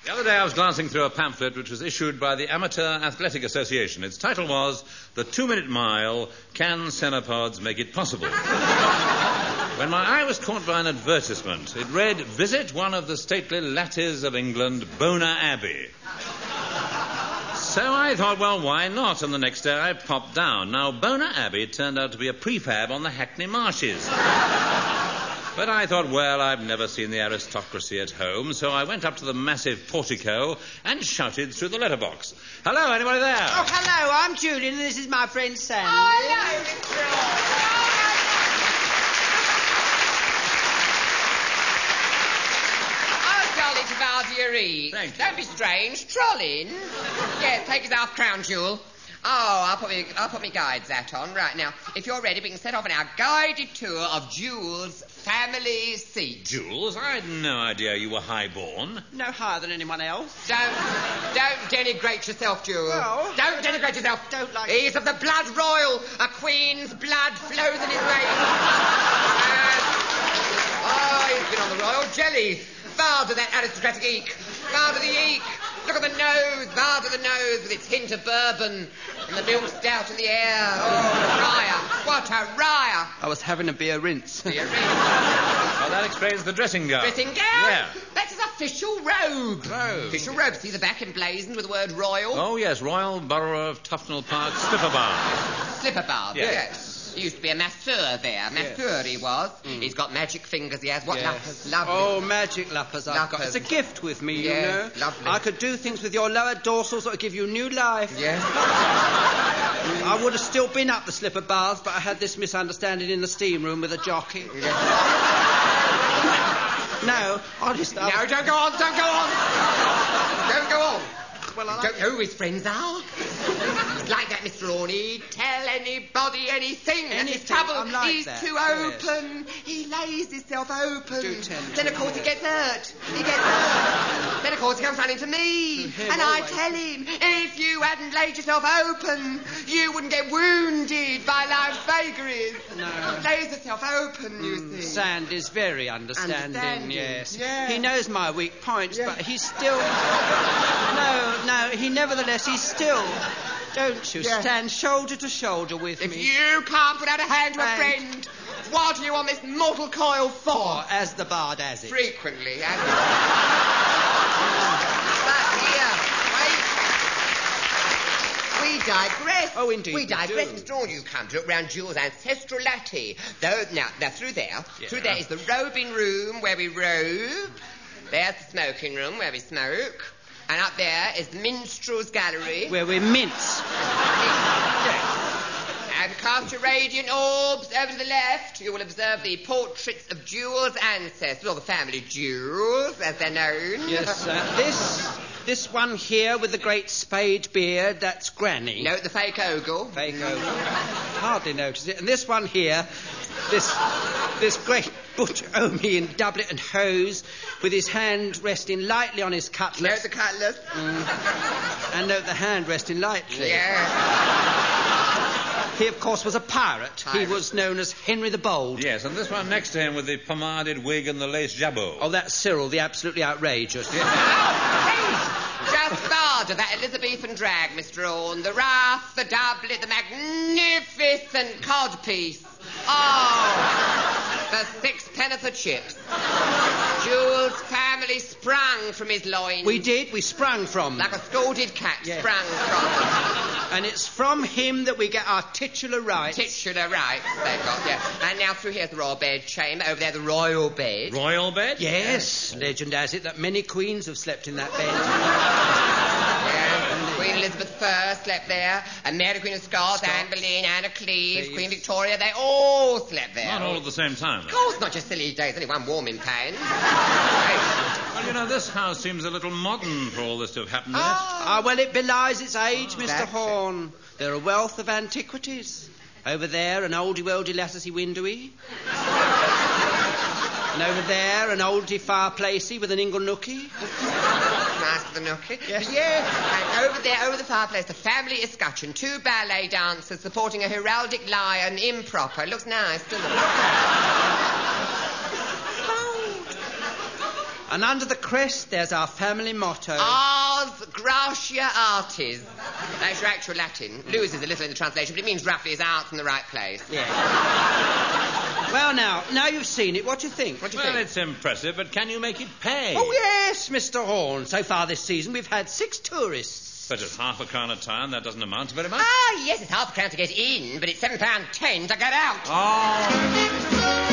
The other day I was glancing through a pamphlet which was issued by the Amateur Athletic Association. Its title was The 2-Minute Mile, Can Cenopods Make It Possible? When my eye was caught by an advertisement, it read, Visit one of the stately latties of England, Bona Abbey. So I thought, well, why not? And the next day I popped down. Now, Bona Abbey turned out to be a prefab on the Hackney Marshes. But I thought, well, I've never seen the aristocracy at home, so I went up to the massive portico and shouted through the letterbox. Hello, anybody there? Oh, hello, I'm Julian, and this is my friend Sam. Oh, hello, Mr. Jolly to Valdieri. Thank you. Don't be strange. Trolling. Yes, take his half-crown, Jewel. Oh, I'll put my guide's hat on right now. If you're ready, we can set off on our guided tour of Jules' family seat. Jules, I had no idea you were highborn. No higher than anyone else. Don't denigrate yourself, Jules. Well, don't denigrate yourself. Don't like... He's of the blood royal. A queen's blood flows in his veins. He's been on the royal jelly. Bow to that aristocratic eek. Bow to the eek. Look at the nose. Bow to the nose with its hint of bourbon and the milk stout in the air. Oh, Raya. What a Raya. I was having a beer rinse. Beer rinse. Well, that explains the dressing gown. Dressing gown? Yeah. That's his official robe. Robe. Official robe. See the back emblazoned with the word royal? Oh, yes, Royal Borough of Tufnell Park Slipper Bar. Slipper bar, Yes. He used to be a masseur there. Masseur he was. He's got magic fingers he has. What lappers? Lovely. Oh, magic lappers I've got. Lappers. It's a gift with me, Yeah, you know. lovely. I could do things with your lower dorsals that would give you new life. Yes. I would have still been up the slipper baths, but I had this misunderstanding in the steam room with a jockey. No, honest. No, don't go on. Don't go on. Don't go on. Well, I Don't know who his friends are. He's like that, Mr. Orney. Tell anybody anything. That's his trouble. I'm like He's that, too yes. open. He lays himself open. Do tell me. Then, of course, he gets hurt. Then, of course, he comes running to me. him And I always. tell him, if you hadn't laid yourself open, you wouldn't get wounded by life's vagaries. No. He lays himself open, you see. Sand is very understanding, yes. Yeah. He knows my weak points, Yeah. but he's still... No, he nevertheless, he's still... Don't you Yeah. stand shoulder to shoulder with If me. you can't put out a hand to a And- friend, what are you on this mortal coil for? Or, as the bard has it. Frequently, but here, we digress. Oh, indeed We we digress, do. Mr. Orne. You come to look round Jules' ancestral latte. Now, through there is the robing room where we robe. There's the smoking room where we smoke. And up there is the minstrel's gallery. Where we mince. And cast your radiant orbs over to the left. You will observe the portraits of Jules' ancestors, or the family Jules, as they're known. Yes, this one here with the great spade beard, that's Granny. Note the fake ogle. Fake over. Hardly notice it. And this one here, this great butch Omi in doublet and hose, with his hand resting lightly on his cutlass. Note the cutlass. And note the hand resting lightly. Yeah. He, of course, was a pirate. He was known as Henry the Bold. Yes, and this one next to him with the pomaded wig and the lace jabot. Oh, that's Cyril, the absolutely outrageous. Just guard of that Elizabethan drag, Mr. Orne. The ruff, the doublet, the magnificent codpiece. Oh, for 6 a chips. Jules' family sprung from his loins. We did. We sprung from. Like a scalded cat Yeah. sprung from. And it's from him that we get our titular rights. Titular rights they've got, yeah. And now through here's the royal bed chamber. Over there, the royal bed. Royal bed? Yes. Legend has it that many queens have slept in that bed. Yeah. Queen Elizabeth I slept there. And Mary Queen of Scots, Anne Boleyn, Anna Cleves, Queen Victoria, they all slept there. Not all at the same time, Of though. course, not just silly days, only one warming pan. Well, you know, this house seems a little modern for all this to have happened in it. Ah, well, it belies its age, Mr. That's it. Horn. There are a wealth of antiquities. Over there, an oldie-worldy latticey windowy. And over there, an oldie fireplacey with an ingle nookie. Nice for the nookie. Yes. Yeah. And over there, over the fireplace, the family escutcheon, 2 ballet dancers supporting a heraldic lion improper. It looks nice, doesn't it? And under the crest, there's our family motto. Ars Gratia Artis. That's your actual Latin. Loses a little in the translation, but it means roughly is out from the right place. Yeah. Well, now you've seen it. What do you think? Well, it's impressive, but can you make it pay? Oh, yes, Mr. Horn. So far this season, we've had 6 tourists. But it's £0.5 a time. That doesn't amount to very much. Ah, yes, it's £0.5 to get in, but it's £7.10 to get out. Oh.